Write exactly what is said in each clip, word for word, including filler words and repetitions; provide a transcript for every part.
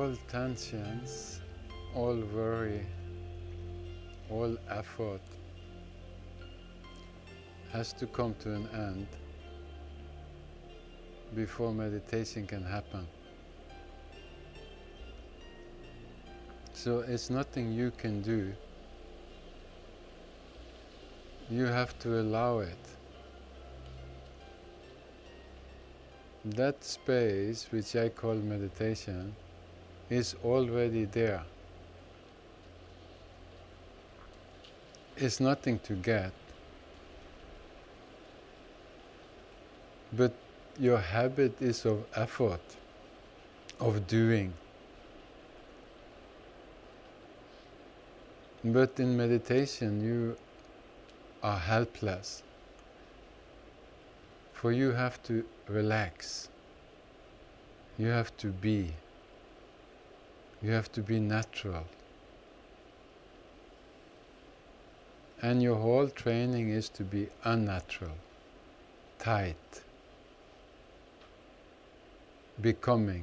all tensions, all worry, all effort has to come to an end before meditation can happen. So it's nothing you can do. You have to allow it. That space, which I call meditation, is already there. It's nothing to get. But your habit is of effort, of doing. But in meditation you are helpless. For you have to relax. You have to be. You have to be natural. And your whole training is to be unnatural, tight, becoming.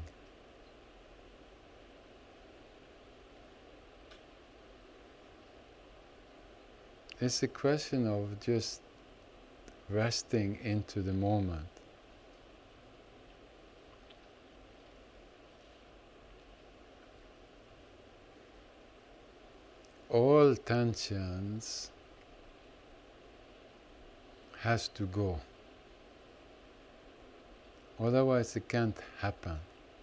It's a question of just resting into the moment. All tensions has to go. Otherwise it can't happen.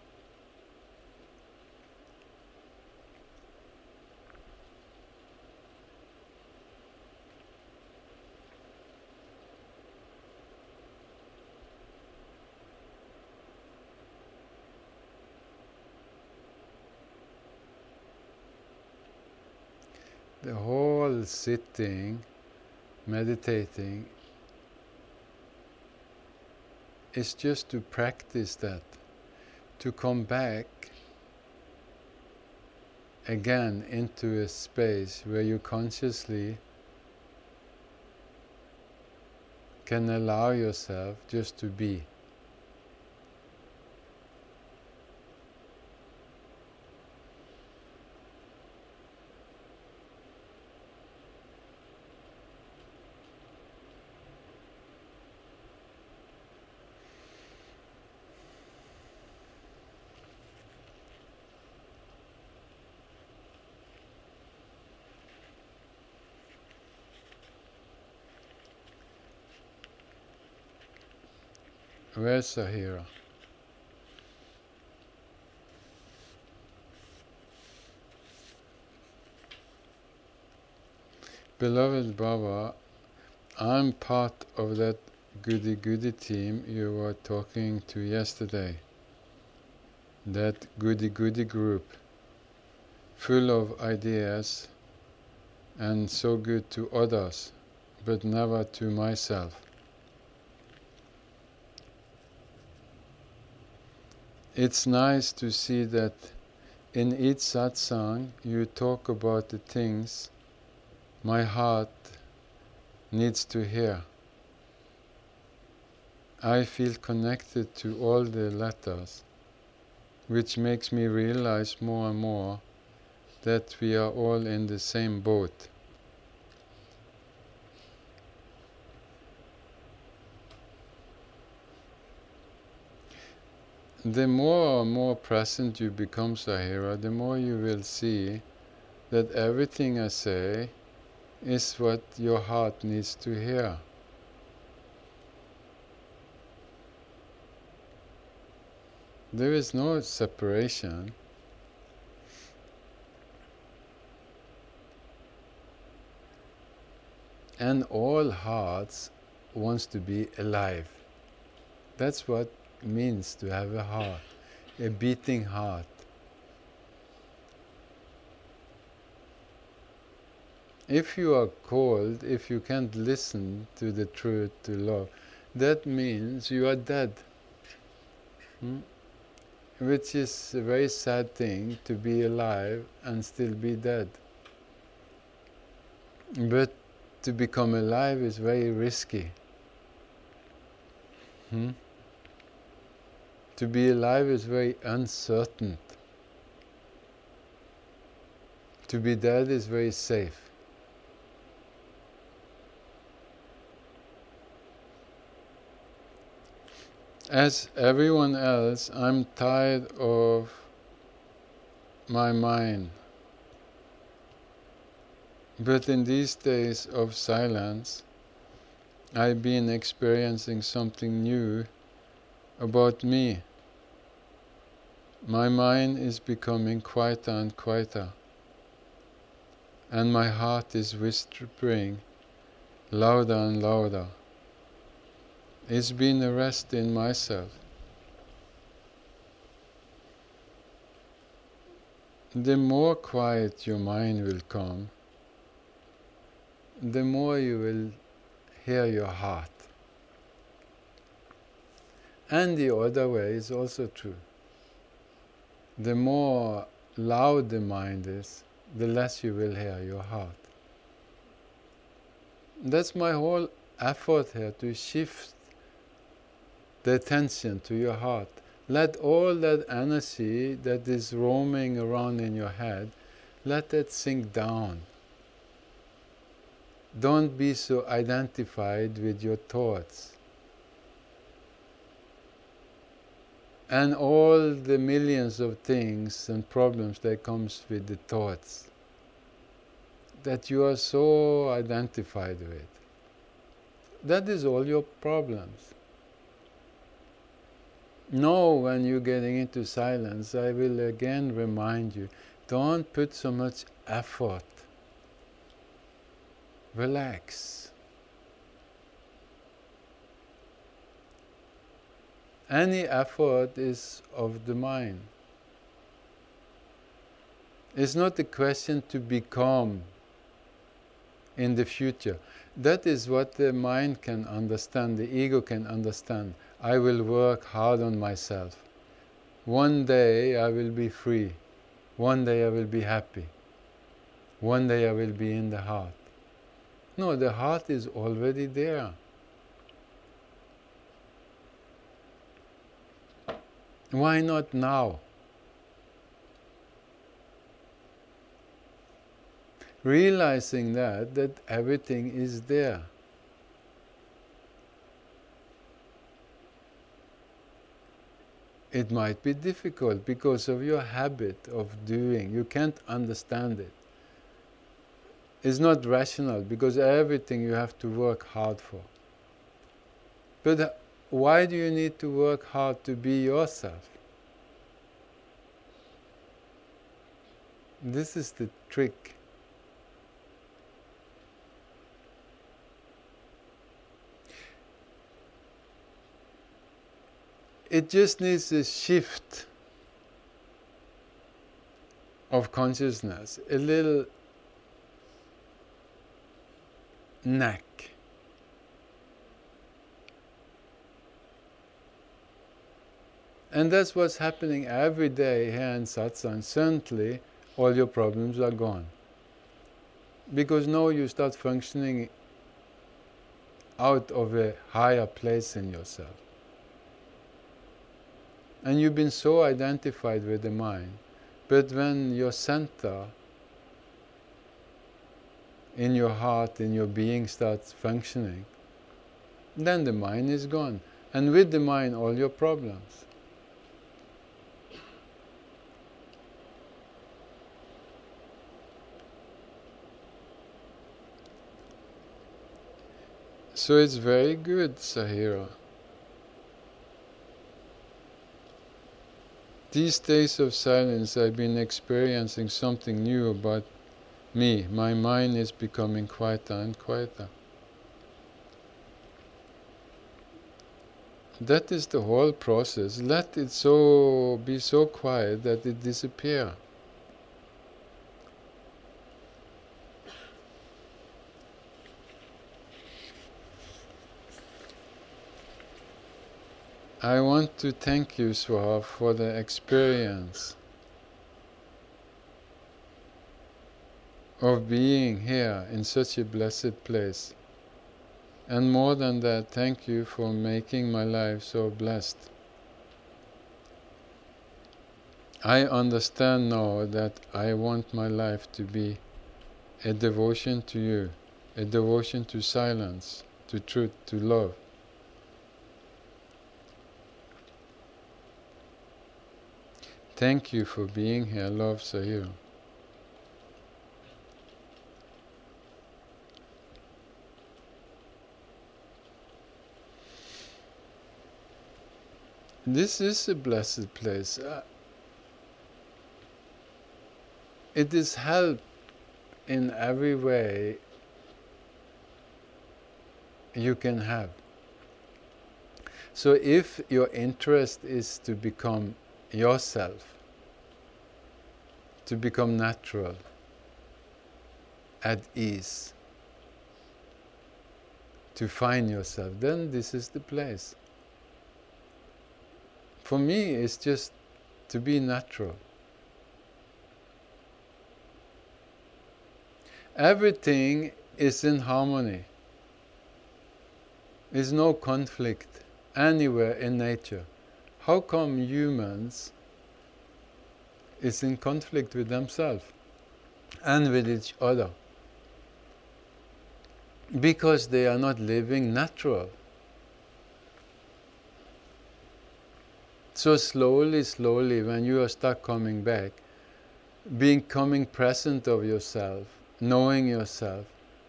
The whole sitting, meditating, is just to practice that, to come back again into a space where you consciously can allow yourself just to be. Where's Sahira? Beloved Baba, I'm part of that goody-goody team you were talking to yesterday. That goody-goody group, full of ideas and so good to others, but never to myself. It's nice to see that in each satsang you talk about the things my heart needs to hear. I feel connected to all the letters, which makes me realize more and more that we are all in the same boat. The more and more present you become, Sahira, the more you will see that everything I say is what your heart needs to hear. There is no separation. And all hearts wants to be alive. That's what it means to have a heart, a beating heart. If you are cold, if you can't listen to the truth, to love, that means you are dead. Hmm? Which is a very sad thing, to be alive and still be dead. But to become alive is very risky. Hmm? To be alive is very uncertain. To be dead is very safe. As everyone else, I'm tired of my mind. But in these days of silence, I've been experiencing something new about me. My mind is becoming quieter and quieter, and my heart is whispering louder and louder. It's been a rest in myself. The more quiet your mind will come, the more you will hear your heart. And the other way is also true. The more loud the mind is, the less you will hear your heart. That's my whole effort here, to shift the attention to your heart. Let all that energy that is roaming around in your head, let it sink down. Don't be so identified with your thoughts and all the millions of things and problems that comes with the thoughts that you are so identified with. That is all your problems. Know when you're getting into silence, I will again remind you, don't put so much effort. Relax. Any effort is of the mind. It's not a question to become in the future. That is what the mind can understand, the ego can understand. I will work hard on myself. One day I will be free. One day I will be happy. One day I will be in the heart. No, the heart is already there. Why not now? Realizing that, that everything is there. It might be difficult because of your habit of doing. You can't understand it. It's not rational because everything you have to work hard for. But why do you need to work hard to be yourself? This is the trick. It just needs a shift of consciousness, a little knack. And that's what's happening every day here in satsang. Suddenly, all your problems are gone. Because now you start functioning out of a higher place in yourself. And you've been so identified with the mind. But when your center in your heart, in your being starts functioning, then the mind is gone. And with the mind, all your problems. So it's very good, Sahira. These days of silence I've been experiencing something new about me. My mind is becoming quieter and quieter. That is the whole process. Let it so be so quiet that it disappears. I want to thank you, Swaha, for the experience of being here in such a blessed place. And more than that, thank you for making my life so blessed. I understand now that I want my life to be a devotion to you, a devotion to silence, to truth, to love. Thank you for being here, love Sahil. This is a blessed place. Uh, it is help in every way you can have. So if your interest is to become yourself, to become natural, at ease, to find yourself, then this is the place. For me, it's just to be natural. Everything is in harmony. There's no conflict anywhere in nature. How come humans is in conflict with themselves and with each other? Because they are not living natural. So slowly, slowly, when you are stuck coming back, becoming present of yourself, knowing yourself,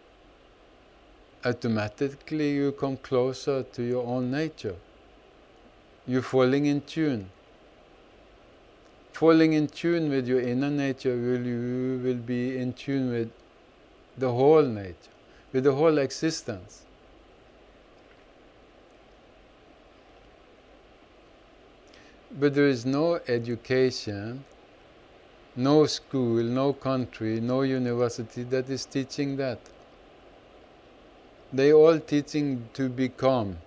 automatically you come closer to your own nature. You're falling in tune. Falling in tune with your inner nature, will you will be in tune with the whole nature, with the whole existence. But there is no education, no school, no country, no university that is teaching that. They all teaching to become,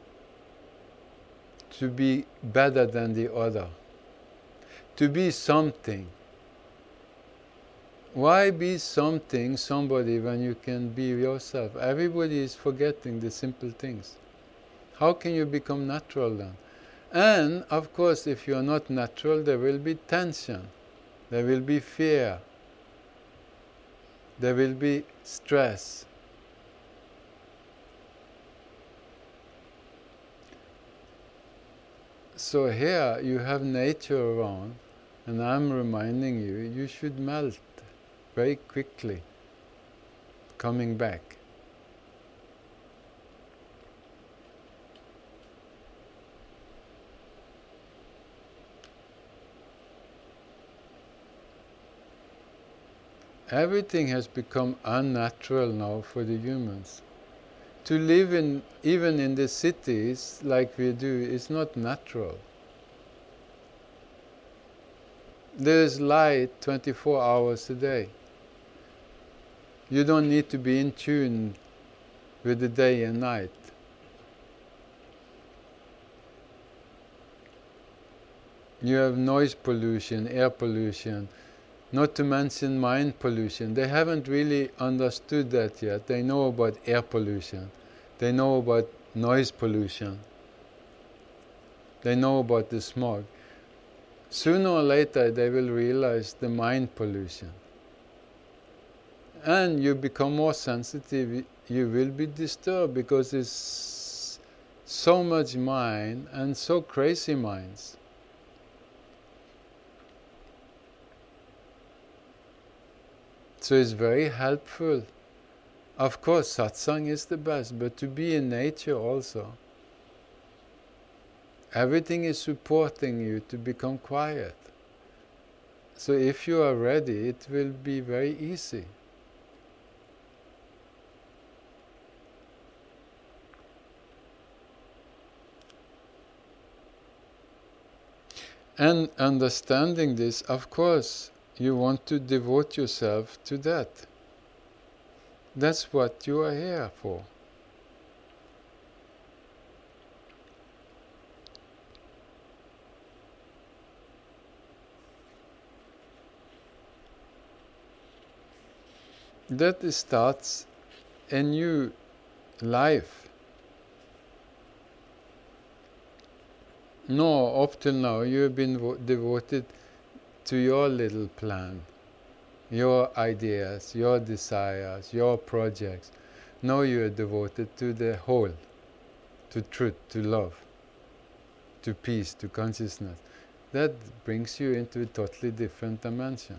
to be better than the other, to be something. Why be something, somebody, when you can be yourself? Everybody is forgetting the simple things. How can you become natural then? And, of course, if you are not natural, there will be tension, there will be fear, there will be stress. So here you have nature around, and I'm reminding you, you should melt very quickly, coming back. Everything has become unnatural now for the humans. To live in, even in the cities like we do, is not natural. There is light twenty-four hours a day. You don't need to be in tune with the day and night. You have noise pollution, air pollution, not to mention mind pollution. They haven't really understood that yet. They know about air pollution. They know about noise pollution. They know about the smog. Sooner or later they will realize the mind pollution. And you become more sensitive, you will be disturbed because it's so much mind and so crazy minds. So it's very helpful. Of course, satsang is the best, but to be in nature also. Everything is supporting you to become quiet. So if you are ready, it will be very easy. And understanding this, of course, you want to devote yourself to that. That's what you are here for. That starts a new life. No, up till now you have been devoted to your little plan, your ideas, your desires, your projects. No, you are devoted to the whole, to truth, to love, to peace, to consciousness. That brings you into a totally different dimension.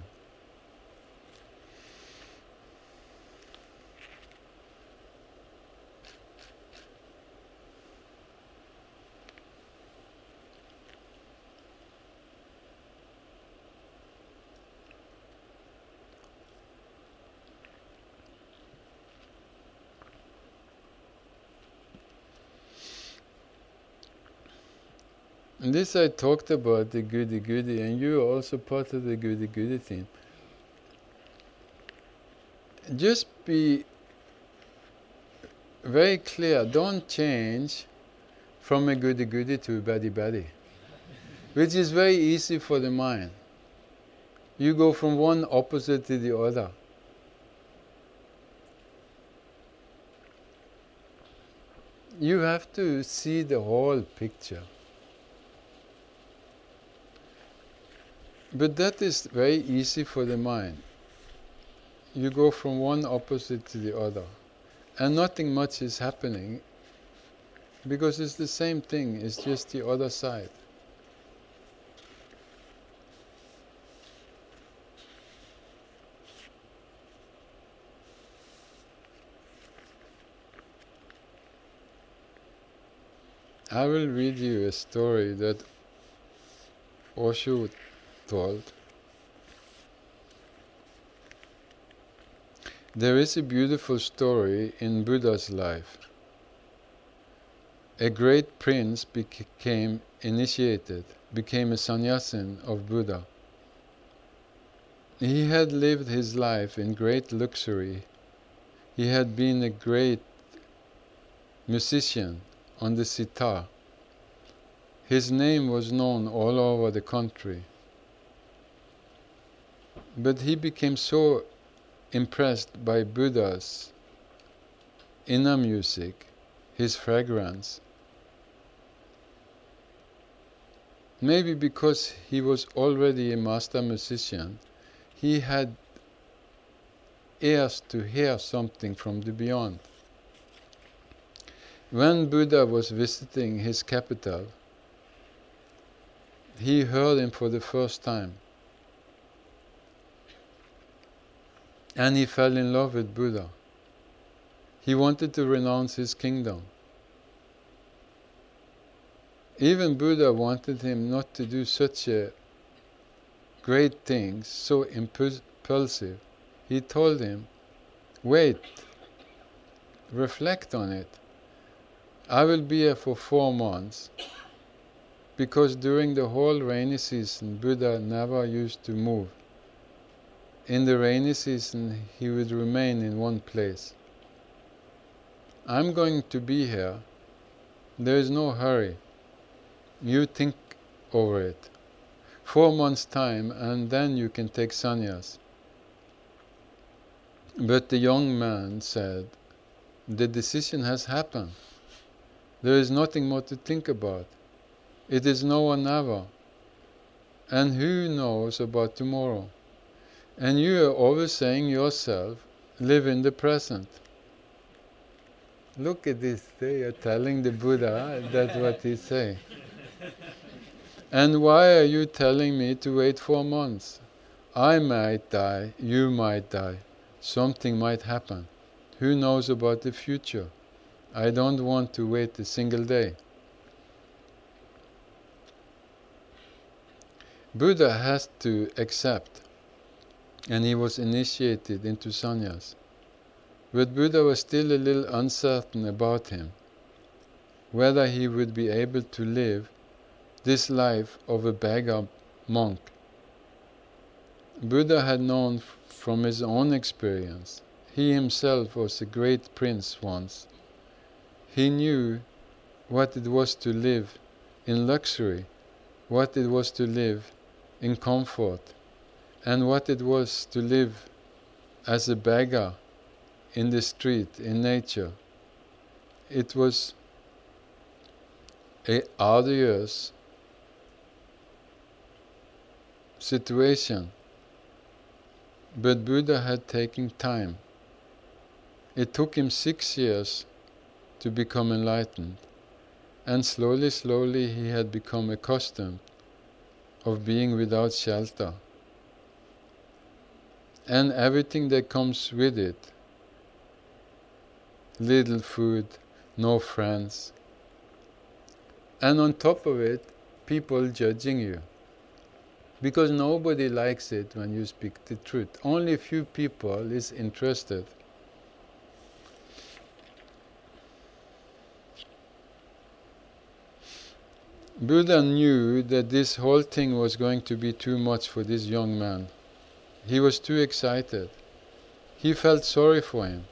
And this I talked about the goody goody, and you are also part of the goody goody team. Just be very clear, don't change from a goody goody to a baddie baddie, which is very easy for the mind. You go from one opposite to the other. You have to see the whole picture. But that is very easy for the mind. You go from one opposite to the other, and nothing much is happening, because it's the same thing, it's just the other side. I will read you a story that Osho told. There is a beautiful story in Buddha's life. A great prince became initiated, became a sannyasin of Buddha. He had lived his life in great luxury. He had been a great musician on the sitar. His name was known all over the country. But he became so impressed by Buddha's inner music, his fragrance. Maybe because he was already a master musician, he had ears to hear something from the beyond. When Buddha was visiting his capital, he heard him for the first time. And he fell in love with Buddha. He wanted to renounce his kingdom. Even Buddha wanted him not to do such a great thing, so impulsive. He told him, wait, reflect on it. I will be here for four months, because during the whole rainy season, Buddha never used to move. In the rainy season, he would remain in one place. I'm going to be here. There is no hurry. You think over it. Four months' time, and then you can take sannyas. But the young man said, the decision has happened. There is nothing more to think about. It is now or never. And who knows about tomorrow? And you are always saying yourself, live in the present. Look at this, they are telling the Buddha, that's what he say. And why are you telling me to wait four months? I might die, you might die, something might happen. Who knows about the future? I don't want to wait a single day. Buddha has to accept, and he was initiated into sannyas. But Buddha was still a little uncertain about him, whether he would be able to live this life of a beggar monk. Buddha had known from his own experience. He himself was a great prince once. He knew what it was to live in luxury, what it was to live in comfort, and what it was to live as a beggar in the street, in nature. It was a arduous situation. But Buddha had taken time. It took him six years to become enlightened, and slowly, slowly he had become accustomed of being without shelter and everything that comes with it. Little food, no friends, and on top of it, people judging you. Because nobody likes it when you speak the truth. Only a few people is interested. Buddha knew that this whole thing was going to be too much for this young man. He was too excited. He felt sorry for him.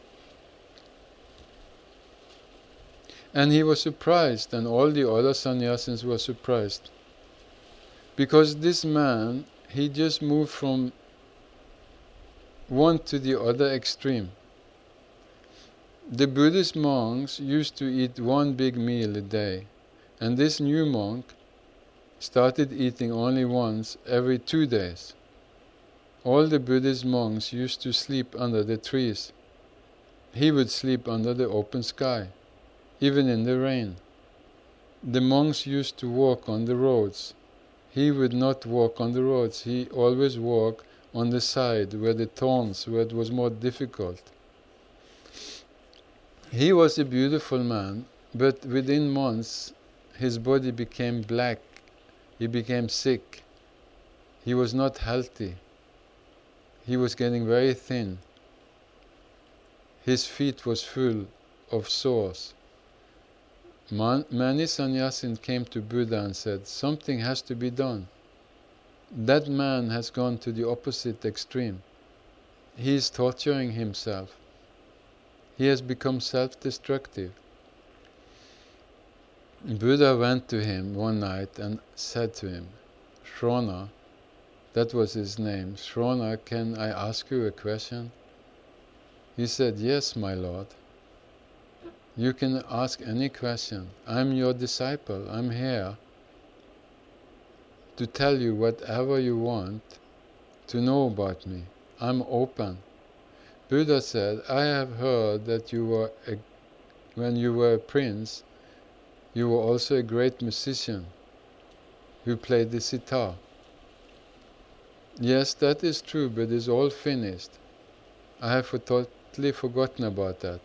And he was surprised, and all the other sannyasins were surprised. Because this man, he just moved from one to the other extreme. The Buddhist monks used to eat one big meal a day, and this new monk started eating only once every two days. All the Buddhist monks used to sleep under the trees. He would sleep under the open sky, even in the rain. The monks used to walk on the roads. He would not walk on the roads. He always walked on the side where the thorns, where it was more difficult. He was a beautiful man, but within months his body became black. He became sick. He was not healthy. He was getting very thin. His feet was full of sores. Man, many sannyasin came to Buddha and said, something has to be done. That man has gone to the opposite extreme. He is torturing himself. He has become self-destructive. Buddha went to him one night and said to him, Shrona, that was his name, Shrona, can I ask you a question? He said, yes, my lord. You can ask any question. I'm your disciple. I'm here to tell you whatever you want to know about me. I'm open. Buddha said, I have heard that you were, a, when you were a prince, you were also a great musician who played the sitar. Yes, that is true, but it's all finished. I have for totally forgotten about that.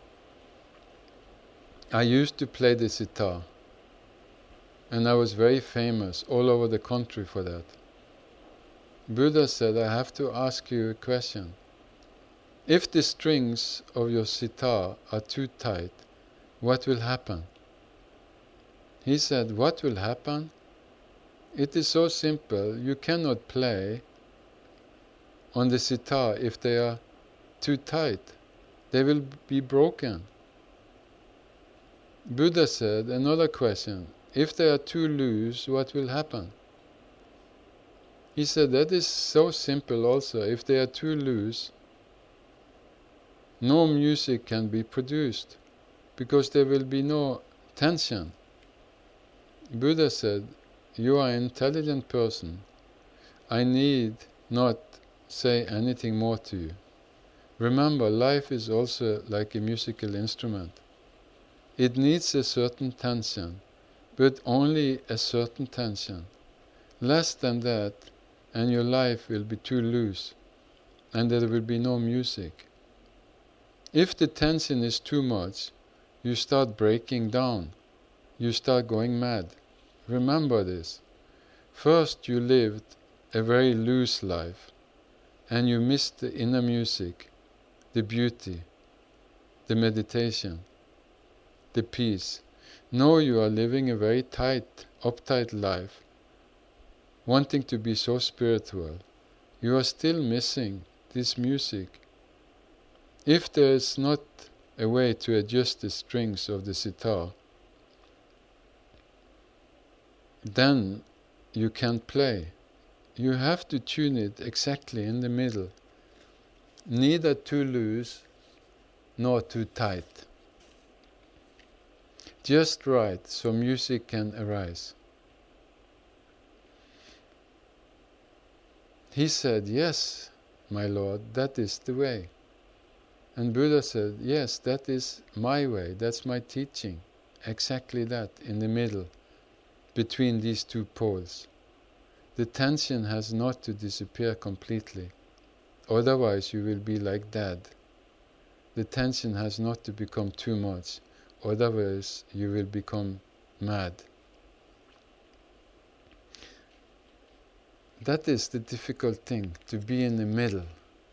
I used to play the sitar, and I was very famous all over the country for that. Buddha said, I have to ask you a question. If the strings of your sitar are too tight, what will happen? He said, what will happen? It is so simple, you cannot play on the sitar if they are too tight. They will be broken. Buddha said, another question, if they are too loose, what will happen? He said, that is so simple also, if they are too loose, no music can be produced, because there will be no tension. Buddha said, you are an intelligent person. I need not say anything more to you. Remember, life is also like a musical instrument. It needs a certain tension, but only a certain tension. Less than that, and your life will be too loose, and there will be no music. If the tension is too much, you start breaking down. You start going mad. Remember this. First you lived a very loose life, and you missed the inner music, the beauty, the meditation, the peace. Now you are living a very tight, uptight life, wanting to be so spiritual. You are still missing this music. If there is not a way to adjust the strings of the sitar, then you can't play. You have to tune it exactly in the middle, neither too loose nor too tight. Just right, so music can arise. He said, yes, my Lord, that is the way. And Buddha said, yes, that is my way, that's my teaching. Exactly that, in the middle, between these two poles. The tension has not to disappear completely. Otherwise you will be like Dad. The tension has not to become too much. Otherwise you will become mad. That is the difficult thing, to be in the middle.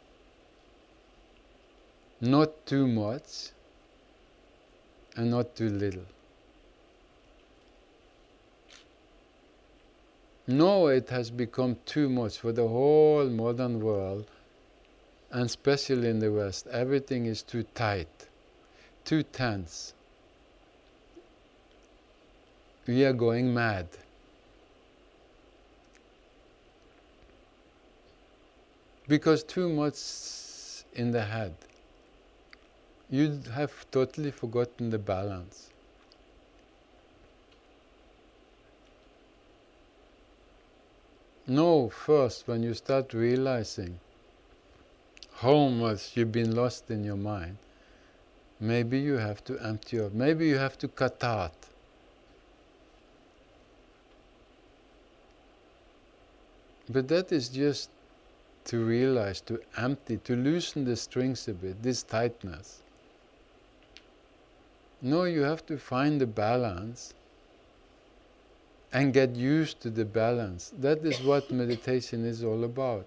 Not too much and not too little. No, it has become too much for the whole modern world, and especially in the West. Everything is too tight, too tense. We are going mad. Because too much in the head. You have totally forgotten the balance. No, first, when you start realizing how much you've been lost in your mind, maybe you have to empty out, maybe you have to cut out. But that is just to realize, to empty, to loosen the strings a bit, this tightness. No, you have to find the balance and get used to the balance. That is what meditation is all about.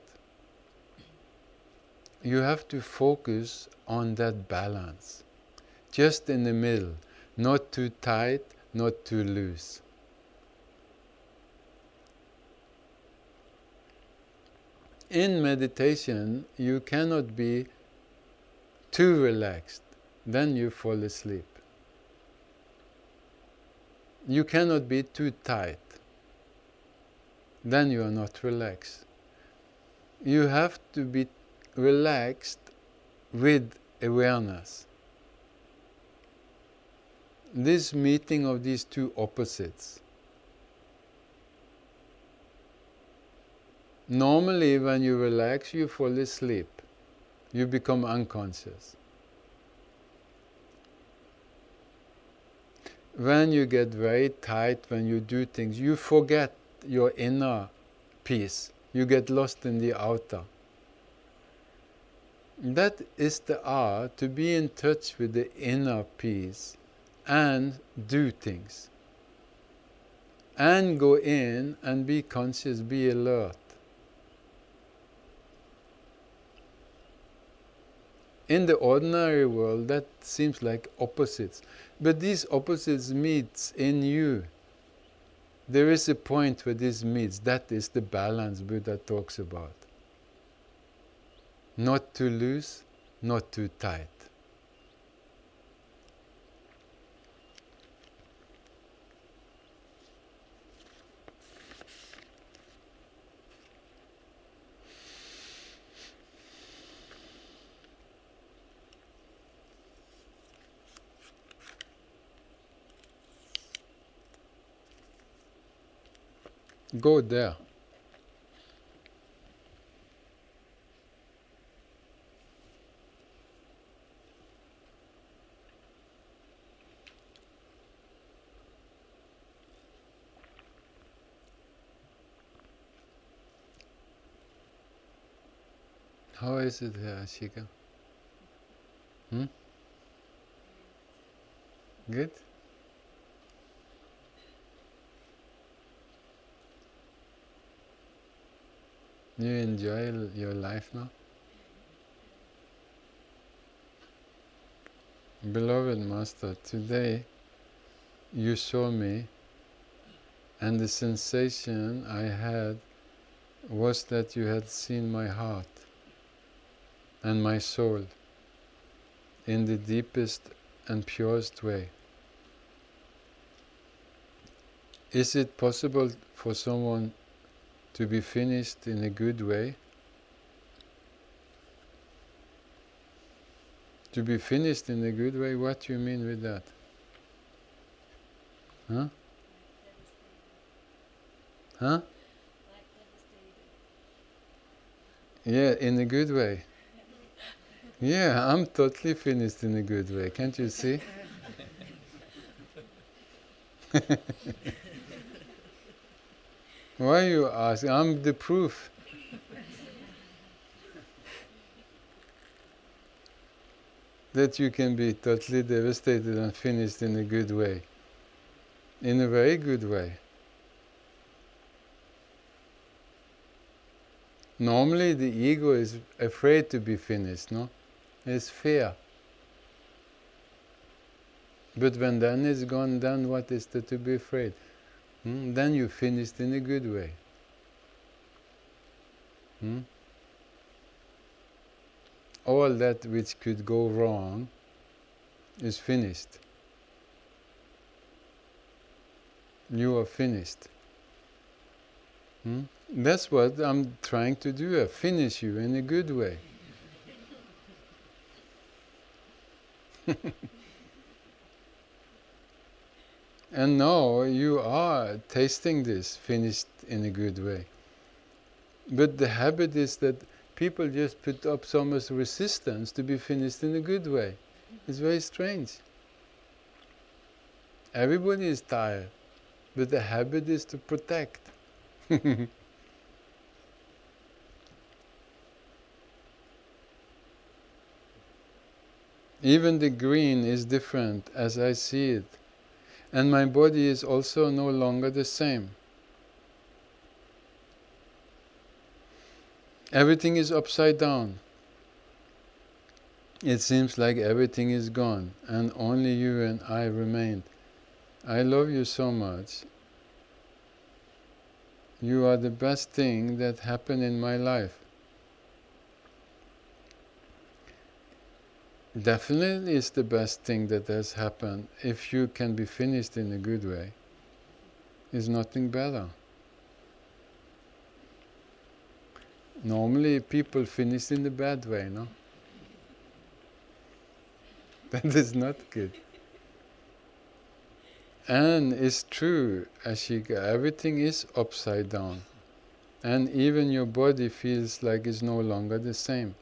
You have to focus on that balance, just in the middle, not too tight, not too loose. In meditation, you cannot be too relaxed, then you fall asleep. You cannot be too tight, then you are not relaxed. You have to be relaxed with awareness. This meeting of these two opposites. Normally when you relax, you fall asleep. You become unconscious. When you get very tight, when you do things, you forget your inner peace. You get lost in the outer. That is the art, to be in touch with the inner peace and do things. And go in and be conscious, be alert. In the ordinary world, that seems like opposites. But these opposites meet in you. There is a point where this meets. That is the balance Buddha talks about. Not too loose, not too tight. Go there. How is it here, Ashika? Hmm? Good? You enjoy your life now? Beloved Master, today you saw me, and the sensation I had was that you had seen my heart and my soul in the deepest and purest way. Is it possible for someone to be finished in a good way? To be finished in a good way? What do you mean with that? Huh? Huh? Yeah, in a good way. Yeah, I'm totally finished in a good way. Can't you see? Why you ask? I'm the proof. That you can be totally devastated and finished in a good way. In a very good way. Normally the ego is afraid to be finished, no? It's fear. But when then it's gone, then what is there to be afraid? Hmm? Then you finished in a good way. Hmm? All that which could go wrong is finished. You are finished. Hmm? That's what I'm trying to do, I finish you in a good way. And now you are tasting this, finished in a good way. But the habit is that people just put up so much resistance to be finished in a good way. It's very strange. Everybody is tired, but the habit is to protect. Even the green is different as I see it. And my body is also no longer the same. Everything is upside down. It seems like everything is gone and only you and I remained. I love you so much. You are the best thing that happened in my life. Definitely it's the best thing that has happened. If you can be finished in a good way, there's nothing better. Normally people finish in the bad way, no? That is not good. And it's true, Ashika, everything is upside down. And even your body feels like it's no longer the same.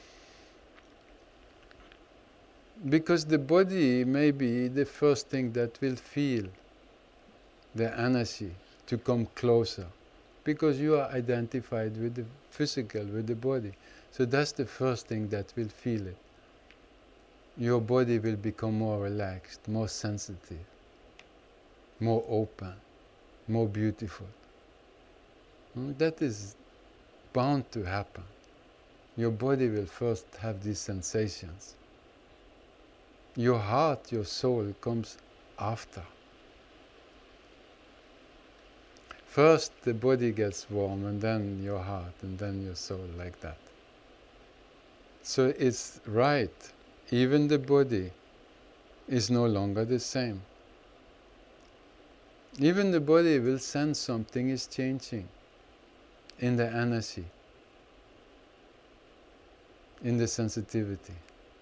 Because the body may be the first thing that will feel the energy to come closer. Because you are identified with the physical, with the body. So that's the first thing that will feel it. Your body will become more relaxed, more sensitive, more open, more beautiful. That is bound to happen. Your body will first have these sensations. Your heart, your soul comes after. First the body gets warm and then your heart and then your soul, like that. So it's right, even the body is no longer the same. Even the body will sense something is changing in the energy, in the sensitivity.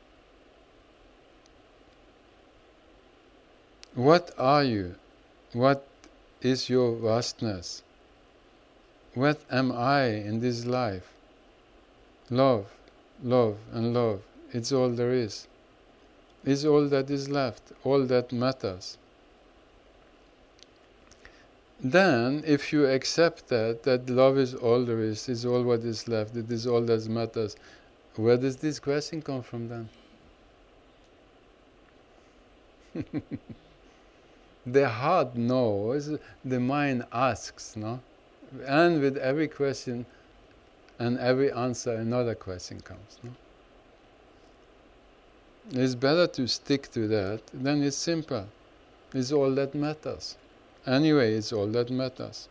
What are you? What is your vastness? What am I in this life? Love, love and love. It's all there is. It's all that is left, all that matters. Then, if you accept that, that love is all there is, is all what is left, it is all that matters, where does this question come from then? The heart knows, the mind asks, no? And with every question and every answer, another question comes, no? It's better to stick to that, then it's simple. It's all that matters. Anyway, it's all that matters.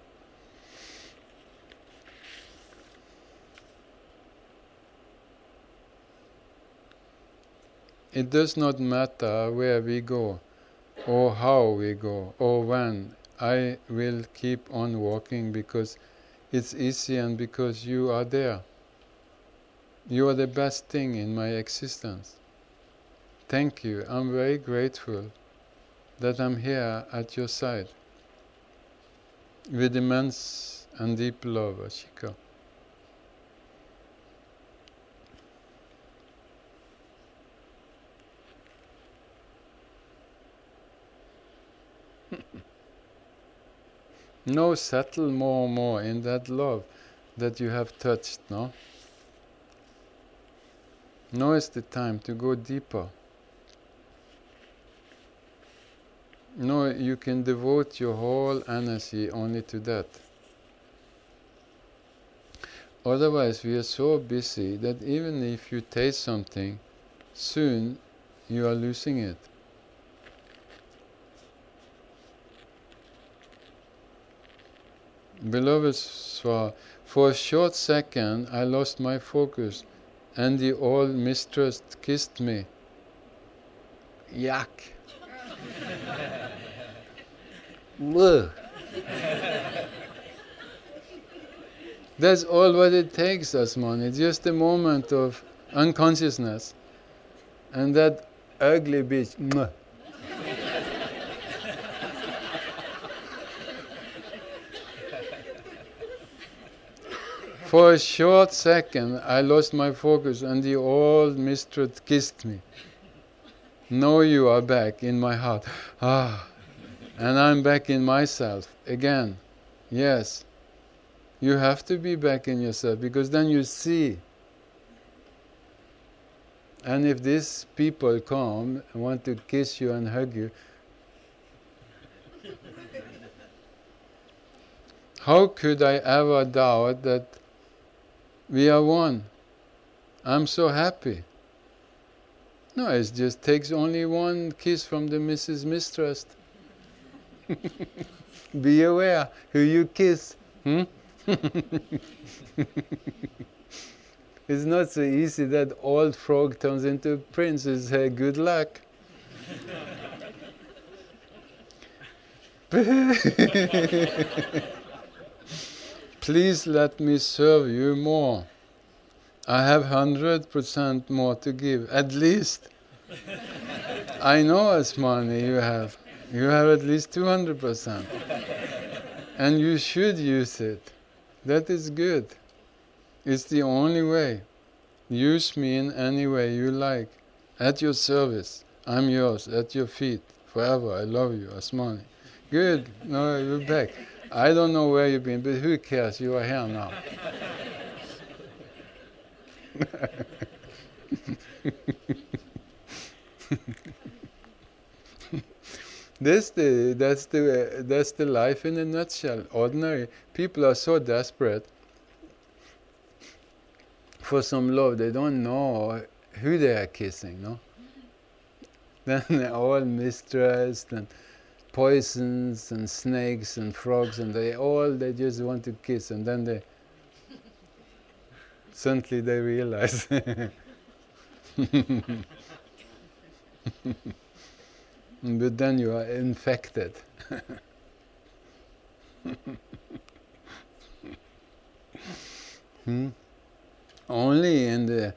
It does not matter where we go, or how we go, or when. I will keep on walking because it's easy and because you are there. You are the best thing in my existence. Thank you. I'm very grateful that I'm here at your side with immense and deep love, Ashika. No, settle more and more in that love that you have touched, no? Now is the time to go deeper. No, you can devote your whole energy only to that. Otherwise, we are so busy that even if you taste something, soon you are losing it. Beloved Swa, for a short second I lost my focus and the old mistress kissed me. Yuck! Ugh. That's all what it takes, Asman. It's just a moment of unconsciousness. And that ugly bitch. Mwah. For a short second, I lost my focus and the old mistress kissed me. Now you are back in my heart. Ah, and I'm back in myself again. Yes, you have to be back in yourself because then you see. And if these people come and want to kiss you and hug you, how could I ever doubt that we are one? I'm so happy. No, it just takes only one kiss from the Missus Mistrust. Be aware who you kiss. Hmm? It's not so easy that old frog turns into a prince. It's uh, good luck. Please let me serve you more. I have one hundred percent more to give, at least. I know as money you have. You have at least two hundred percent. And you should use it. That is good. It's the only way. Use me in any way you like. At your service. I'm yours, at your feet. Forever. I love you, Asmani. Good. No, you're back. I don't know where you've been, but who cares? You are here now. That's the that's the that's the life in a nutshell. Ordinary people are so desperate for some love. They don't know who they are kissing. No. Then they're all mistrust and poisons and snakes and frogs, and they all they just want to kiss, and then they suddenly they realize. But then you are infected. hmm? Only in the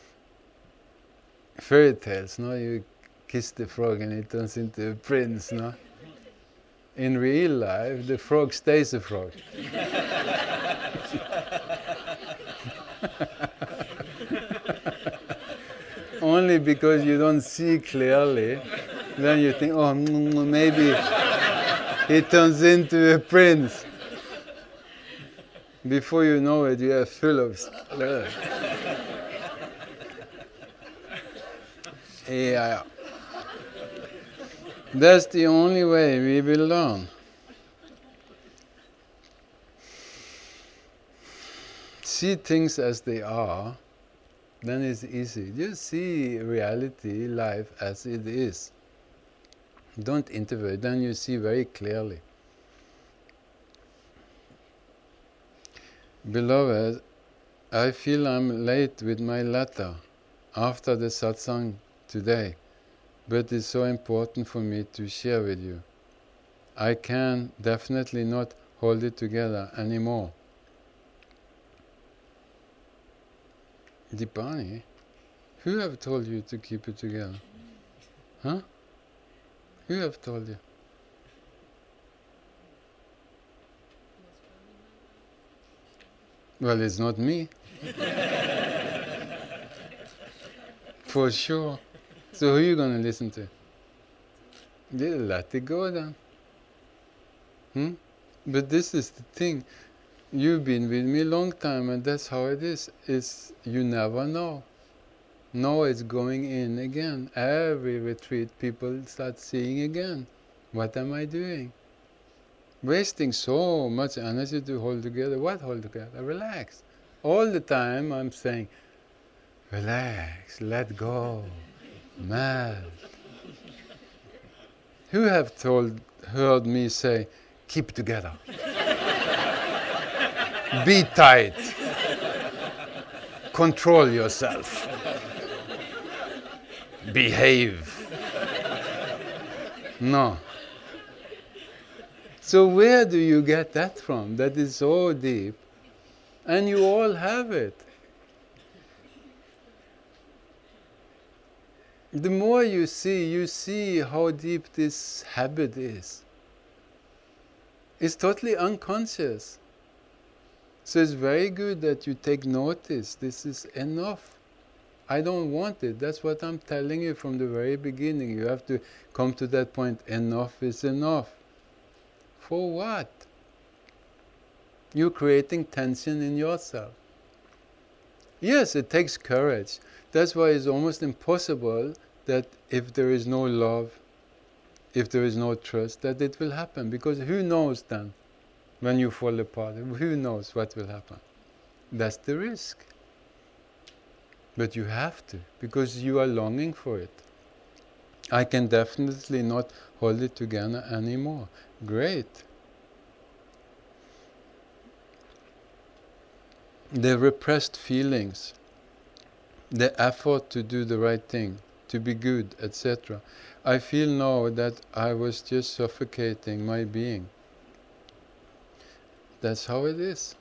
fairy tales, no, you kiss the frog and it turns into a prince, no? In real life, the frog stays a frog. Only because you don't see clearly, then you think, oh, maybe he turns into a prince. Before you know it, you are full of slur. Yeah. That's the only way we will learn. See things as they are, then it's easy. Just see reality, life as it is. Don't interpret, then you see very clearly. Beloved, I feel I'm late with my letter after the satsang today, but it's so important for me to share with you. I can definitely not hold it together anymore. Dipani, who have told you to keep it together? Huh? Who have told you? Well, it's not me. For sure. So who are you going to listen to? Let it go then. Hmm? But this is the thing. You've been with me a long time, and that's how it is. It's, you never know. Now it's going in again. Every retreat, people start seeing again. What am I doing? Wasting so much energy to hold together. What hold together? Relax. All the time I'm saying, relax, let go, melt. Who have told, heard me say, keep together? Be tight. Control yourself. Behave. No. So where do you get that from? That is so deep. And you all have it. The more you see, you see how deep this habit is. It's totally unconscious. So it's very good that you take notice. This is enough. I don't want it. That's what I'm telling you from the very beginning. You have to come to that point. Enough is enough. For what? You're creating tension in yourself. Yes, it takes courage. That's why it's almost impossible that if there is no love, if there is no trust, that it will happen. Because who knows then, when you fall apart, who knows what will happen? That's the risk. But you have to, because you are longing for it. I can definitely not hold it together anymore. Great. The repressed feelings, the effort to do the right thing, to be good, et cetera. I feel now that I was just suffocating my being. That's how it is.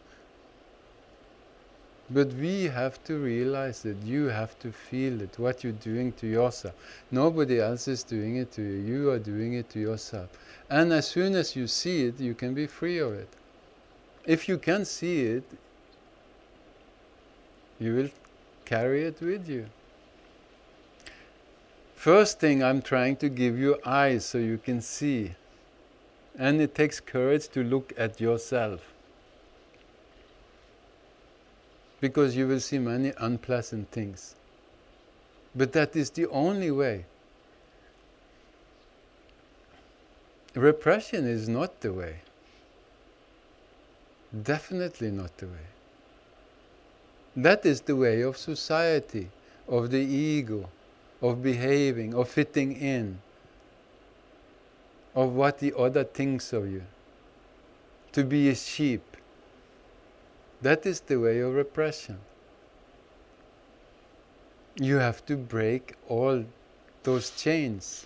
But we have to realize it. You have to feel it, what you're doing to yourself. Nobody else is doing it to you. You are doing it to yourself. And as soon as you see it, you can be free of it. If you can see it, you will carry it with you. First thing, I'm trying to give you eyes so you can see. And it takes courage to look at yourself. Because you will see many unpleasant things. But that is the only way. Repression is not the way. Definitely not the way. That is the way of society, of the ego, of behaving, of fitting in, of what the other thinks of you. To be a sheep. That is the way of repression. You have to break all those chains.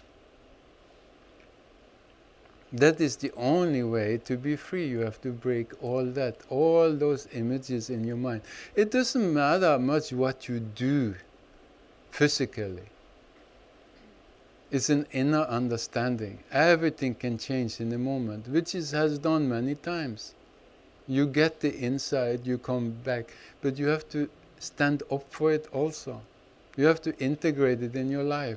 That is the only way to be free. You have to break all that, all those images in your mind. It doesn't matter much what you do physically. It's an inner understanding. Everything can change in a moment, which it has done many times. You get the insight, you come back, but you have to stand up for it also. You have to integrate it in your life.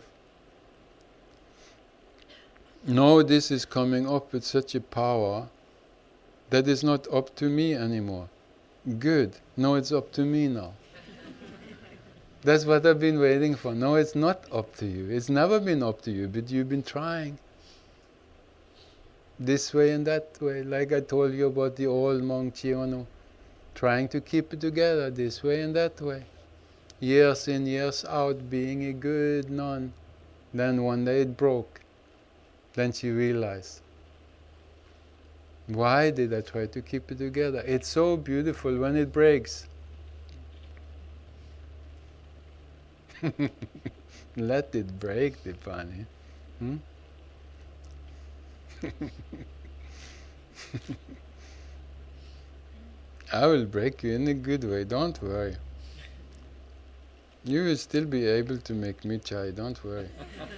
No, this is coming up with such a power that is not up to me anymore. Good. No, it's up to me now. That's what I've been waiting for. No, it's not up to you. It's never been up to you, but you've been trying. This way and that way, like I told you about the old monk Chiono, trying to keep it together this way and that way. Years in, years out, being a good nun. Then one day it broke. Then she realized, why did I try to keep it together? It's so beautiful when it breaks. Let it break, Dipani. Hmm? I will break you in a good way, don't worry. You will still be able to make me chai, don't worry.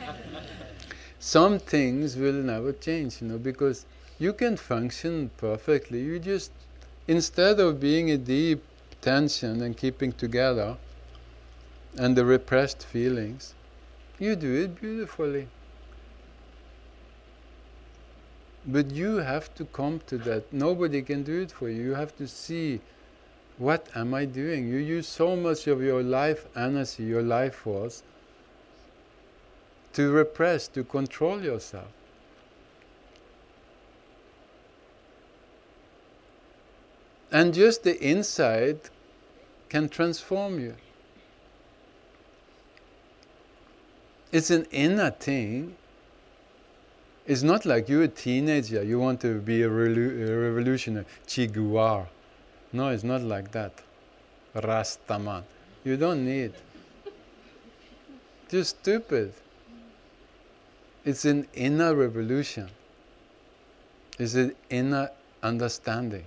Some things will never change, you know, because you can function perfectly. You just, instead of being a deep tension and keeping together, and the repressed feelings, you do it beautifully. But you have to come to that. Nobody can do it for you. You have to see, what am I doing? You use so much of your life energy, your life force, to repress, to control yourself. And just the insight can transform you. It's an inner thing. It's not like you're a teenager, you want to be a, relu- a revolutionary, Che Guevara. No, it's not like that. Rastaman. You don't need. Just stupid. It's an inner revolution. It's an inner understanding.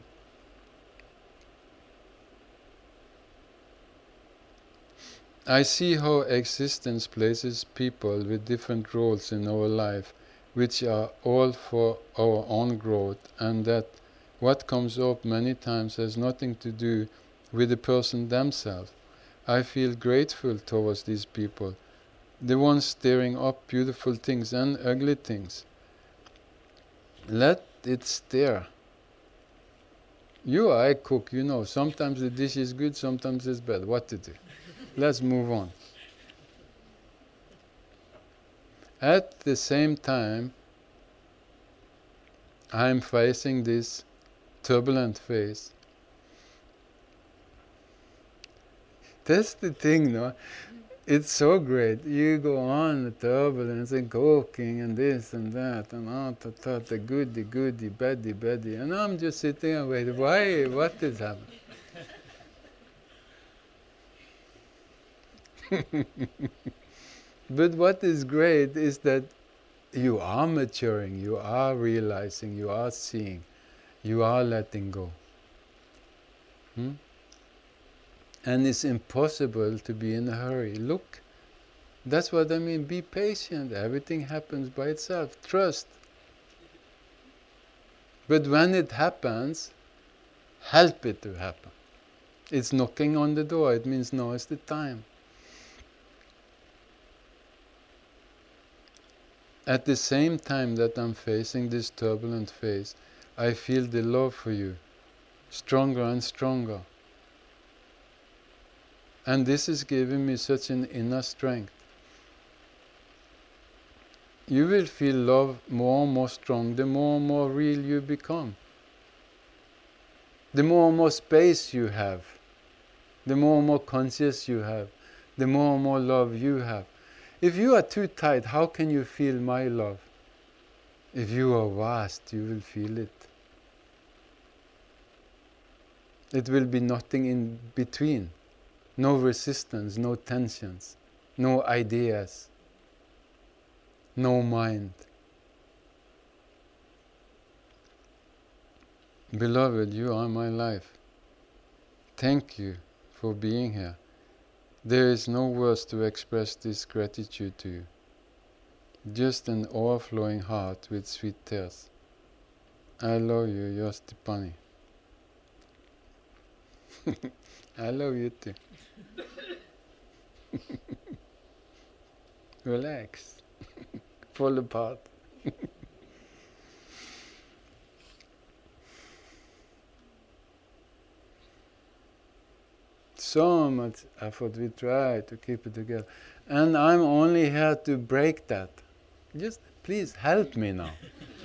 I see how existence places people with different roles in our life, which are all for our own growth, and that what comes up many times has nothing to do with the person themselves. I feel grateful towards these people, the ones stirring up beautiful things and ugly things. Let it stir. You are a cook, you know, sometimes the dish is good, sometimes it's bad. What to do? Let's move on. At the same time, I'm facing this turbulent phase. That's the thing, no? It's so great. You go on the turbulence and cooking and this and that and ah, ta, ta, the goody, goody, baddy, baddy. And I'm just sitting and waiting. Why? What is happening? But what is great is that you are maturing, you are realizing, you are seeing, you are letting go. Hmm? And it's impossible to be in a hurry. Look, that's what I mean, be patient, everything happens by itself, trust. But when it happens, help it to happen. It's knocking on the door, it means now is the time. At the same time that I'm facing this turbulent phase, I feel the love for you stronger and stronger. And this is giving me such an inner strength. You will feel love more and more strong, the more and more real you become. The more and more space you have, the more and more conscious you have, the more and more love you have. If you are too tight, how can you feel my love? If you are vast, you will feel it. It will be nothing in between. No resistance, no tensions, no ideas, no mind. Beloved, you are my life. Thank you for being here. There is no words to express this gratitude to you. Just an overflowing heart with sweet tears. I love you, your Stepani. I love you too. Relax. Fall apart. So much effort we try to keep it together. And I'm only here to break that. Just please help me now.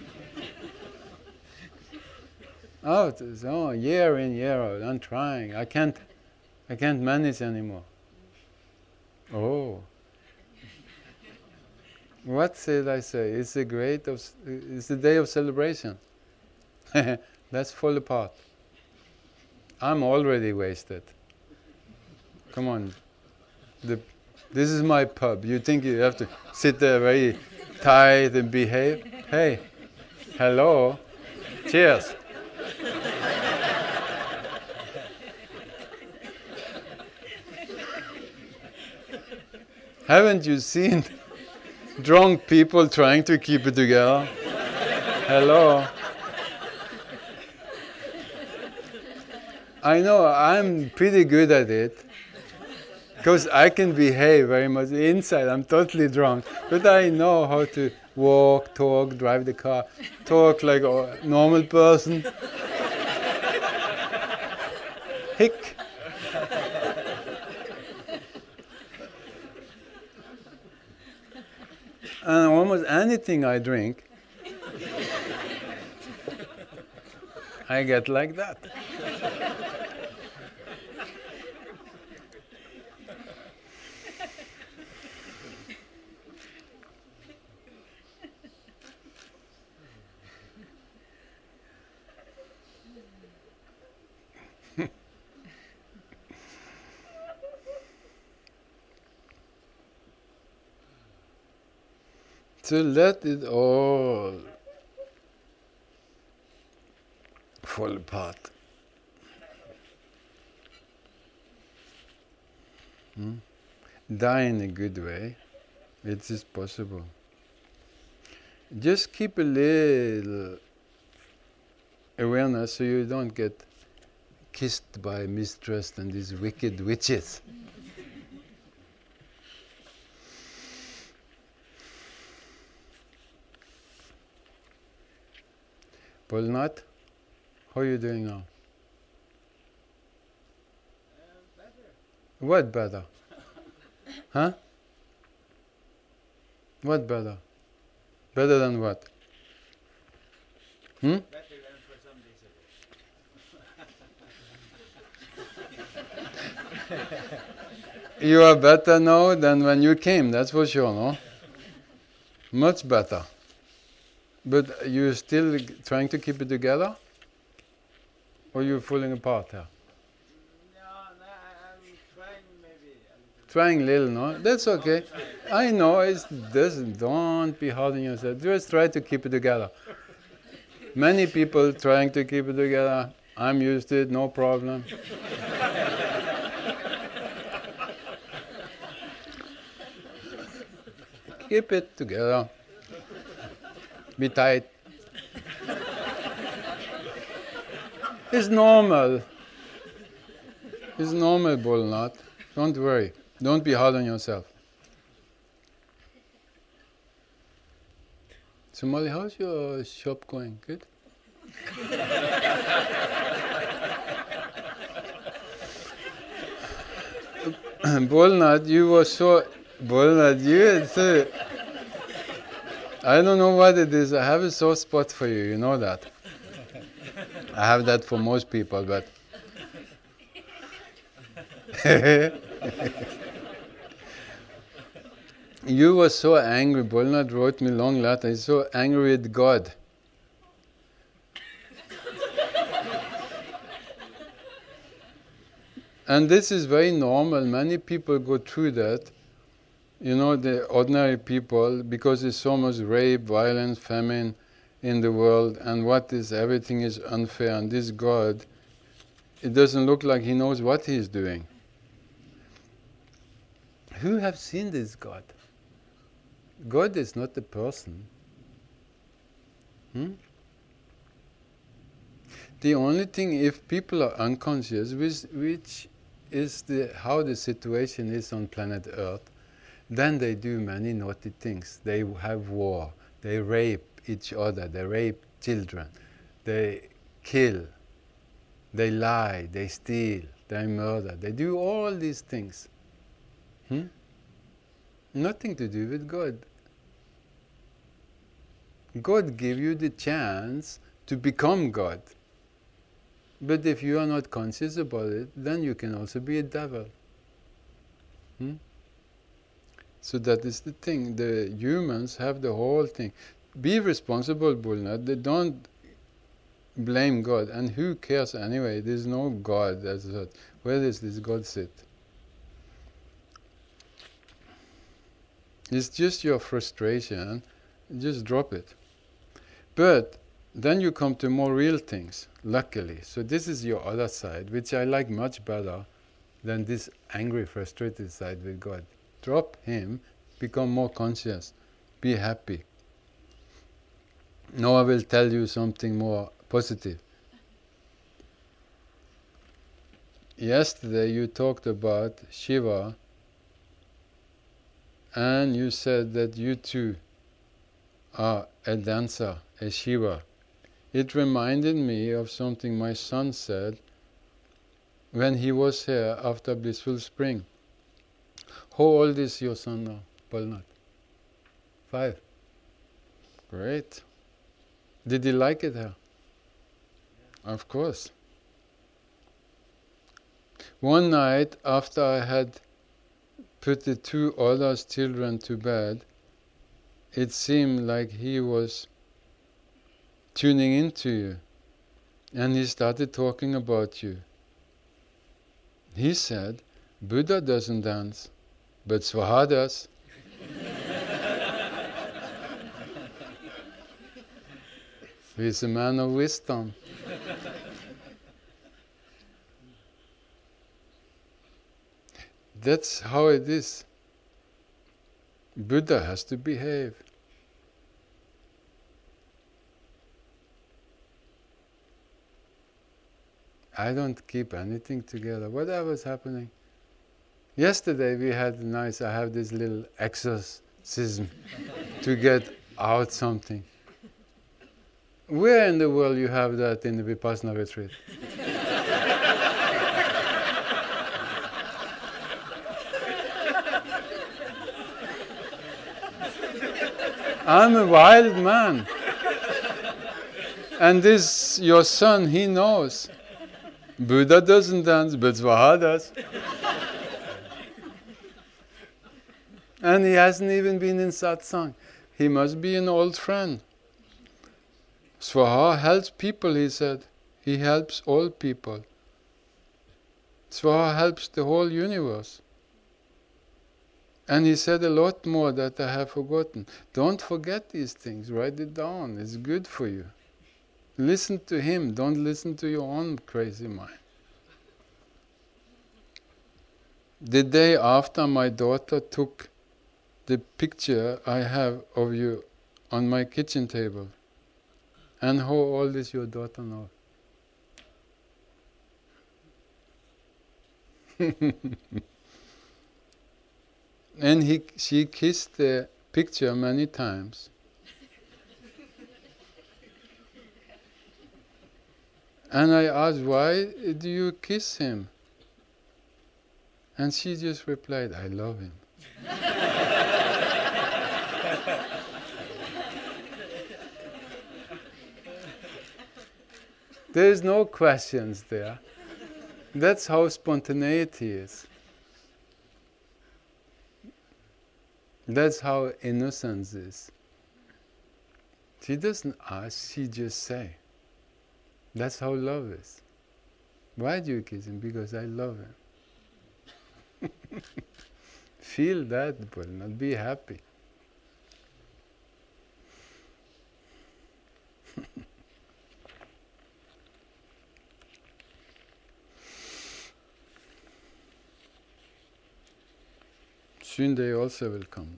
Oh, so year in, year out, I'm trying. I can't I can't manage anymore. Oh. What should I say? It's a great of it's the day of celebration. Let's fall apart. I'm already wasted. Come on. The, this is my pub. You think you have to sit there very tight and behave? Hey, hello. Cheers. Haven't you seen drunk people trying to keep it together? Hello. I know I'm pretty good at it. Because I can behave very much inside, I'm totally drunk, but I know how to walk, talk, drive the car, talk like a normal person. Hick. And almost anything I drink, I get like that. To let it all fall apart. Hmm? Die in a good way. It is possible. Just keep a little awareness so you don't get kissed by mistrust and these wicked witches. Polnath, how are you doing now? Uh, better. What better? Huh? What better? Better than what? Hmm? Better than for some days ago. You are better now than when you came, that's for sure, no? Much better. But you're still trying to keep it together? Or you're falling apart here? No, no, I'm trying maybe a little. Trying little, no? That's okay. I know, it's doesn't, don't be hard on yourself. Just try to keep it together. Many people trying to keep it together. I'm used to it, no problem. Keep it together. Be tight. It's normal. It's normal, Polnath. Don't worry. Don't be hard on yourself. So Molly, how's your shop going? Good? Polnath, you were so... Polnath, you... So, I don't know what it is. I have a soft spot for you. You know that. I have that for most people, but... You were so angry. Polnath wrote me long letter. He's so angry with God. And this is very normal. Many people go through that. You know, the ordinary people, because there's so much rape, violence, famine in the world, and what is, everything is unfair, and this God, it doesn't look like he knows what he is doing. Who have seen this God? God is not a person. Hmm? The only thing, if people are unconscious, which, which is the, how the situation is on planet Earth, then they do many naughty things. They have war, they rape each other, they rape children, they kill, they lie, they steal, they murder, they do all these things. Hmm? Nothing to do with God. God gives you the chance to become God. But if you are not conscious about it, then you can also be a devil. Hmm? So that is the thing. The humans have the whole thing. Be responsible, Polnath. They don't blame God. And who cares anyway? There's no God as such. Where does this God sit? It's just your frustration. Just drop it. But then you come to more real things, luckily. So this is your other side, which I like much better than this angry, frustrated side with God. Drop him, become more conscious, be happy. Now I will tell you something more positive. Yesterday you talked about Shiva and you said that you too are a dancer, a Shiva. It reminded me of something my son said when he was here after Blissful Spring. How old is your son now, Balnath? Five. Great. Did he like it here? Yeah. Of course. One night after I had put the two oldest children to bed, it seemed like he was tuning into you, and he started talking about you. He said, Buddha doesn't dance, but Swaha does. He's a man of wisdom. That's how it is. Buddha has to behave. I don't keep anything together. Whatever's happening. Yesterday we had nice, I have this little exorcism to get out something. Where in the world you have that in the Vipassana retreat? I'm a wild man. And this, your son, he knows. Buddha doesn't dance, but Swaha does. And he hasn't even been in satsang. He must be an old friend. Swaha helps people, he said. He helps all people. Swaha helps the whole universe. And he said a lot more that I have forgotten. Don't forget these things, write it down, it's good for you. Listen to him, don't listen to your own crazy mind. The day after my daughter took the picture I have of you on my kitchen table. And how old is your daughter now? And he, she kissed the picture many times. And I asked, why do you kiss him? And she just replied, I love him. There is no questions there. That's how spontaneity is. That's how innocence is. She doesn't ask, she just say. That's how love is. Why do you kiss him? Because I love him. Feel that, but not be happy. Soon they also will come.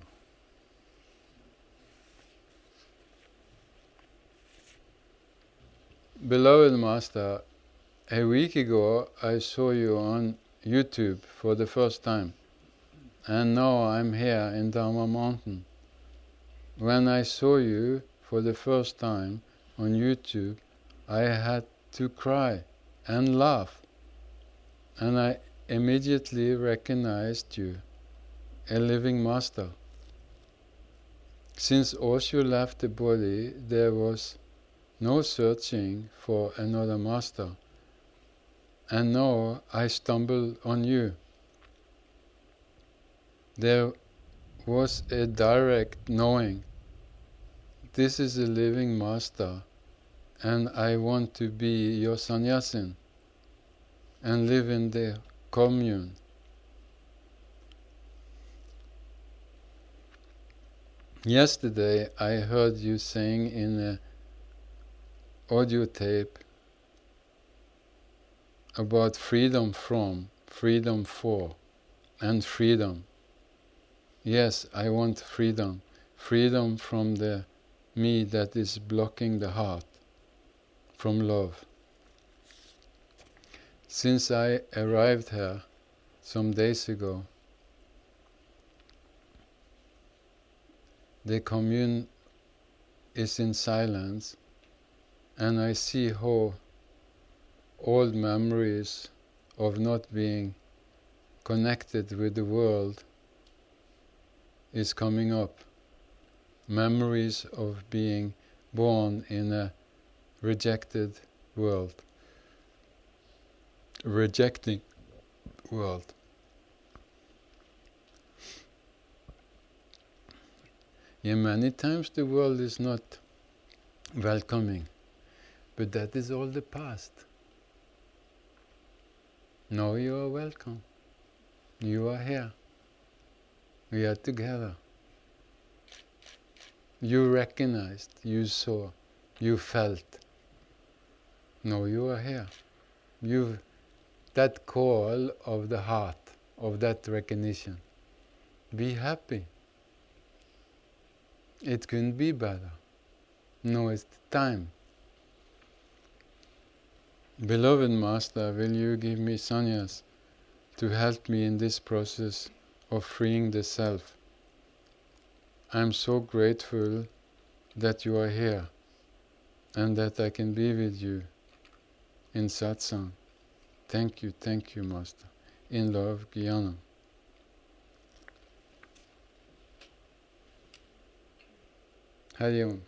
Beloved Master, a week ago I saw you on YouTube for the first time, and now I'm here in Dharma Mountain. When I saw you for the first time on YouTube, I had to cry and laugh, and I immediately recognized you, a living master. Since Osho left the body, there was no searching for another master. And now I stumbled on you. There was a direct knowing. This is a living master, and I want to be your sannyasin and live in the commune. Yesterday I heard you saying in a audio tape about freedom from, freedom for, and freedom. Yes, I want freedom. Freedom from the me that is blocking the heart, from love. Since I arrived here some days ago, the commune is in silence, and I see how old memories of not being connected with the world is coming up. Memories of being born in a rejected world, rejecting world. Yeah, many times the world is not welcoming, but that is all the past. Now you are welcome. You are here. We are together. You recognized, you saw, you felt. Now you are here. You, that call of the heart, of that recognition. Be happy. It couldn't be better. Now it's the time. Beloved Master, will you give me sannyas to help me in this process of freeing the self? I am so grateful that you are here and that I can be with you in satsang. Thank you, thank you, Master. In love, Gyanam. Hari Om.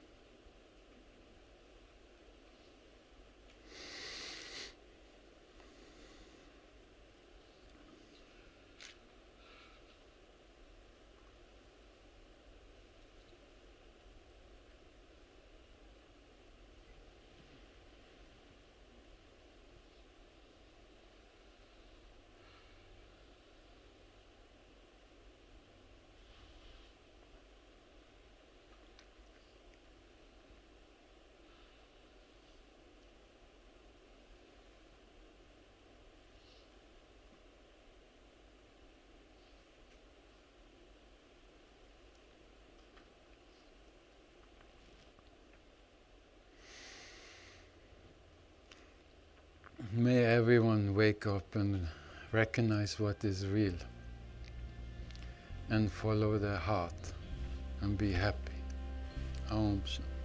May everyone wake up and recognize what is real and follow their heart and be happy. Aum Shanti.